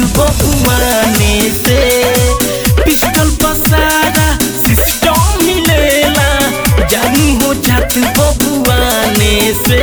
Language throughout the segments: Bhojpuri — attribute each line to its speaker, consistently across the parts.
Speaker 1: बबुआने से पिस्टल पसारा सिस्टम हिलेला जानू हो जात बबुआने से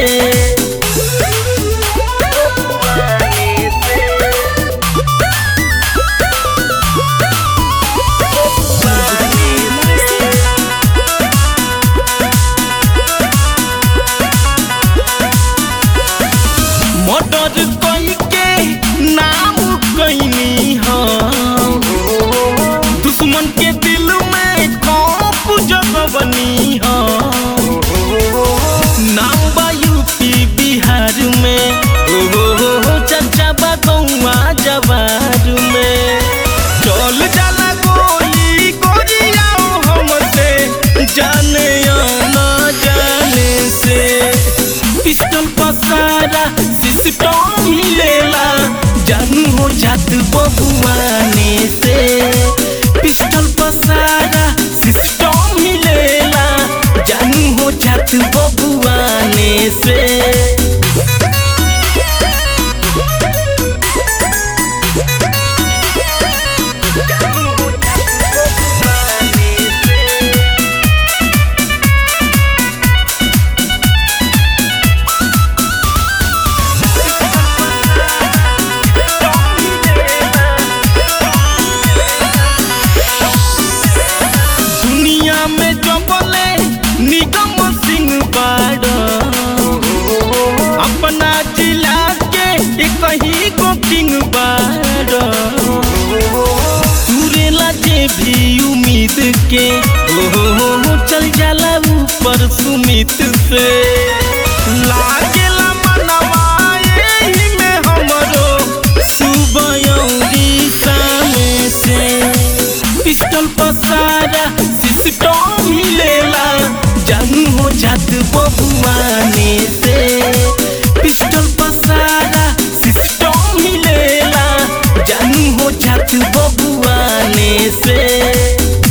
Speaker 1: मर्डर कई के नाम कैनी हम दुश्मन के दिल में खौफ जगवनी हम नाम बा यूपी बिहार में चर्चा बा गौवा जवार में चल जाला गोली गोरियाओ हमसे जाने या ना जाने से पिस्टल पसारा सिस्टम हिलेला जानू हो जात बबुआने से पिस्टल पसारा सिस्टम हिलेला जानू हो जात बबुआने से में जबले निगम सिंह बाड़ा अपना जिला के एक ही गो किंग बाड़ा तुरेला जे भी उम्मीद के चल जाला ऊपर सुमित से लागेला मनवा एही में हमरो सुबयौरी सामे से पिस्टल पसारा सिस्टम हिलेला जानू हो जात बबुआने से पिस्टल पसारा सिस्टम हिलेला जानू हो जात बबुआने से।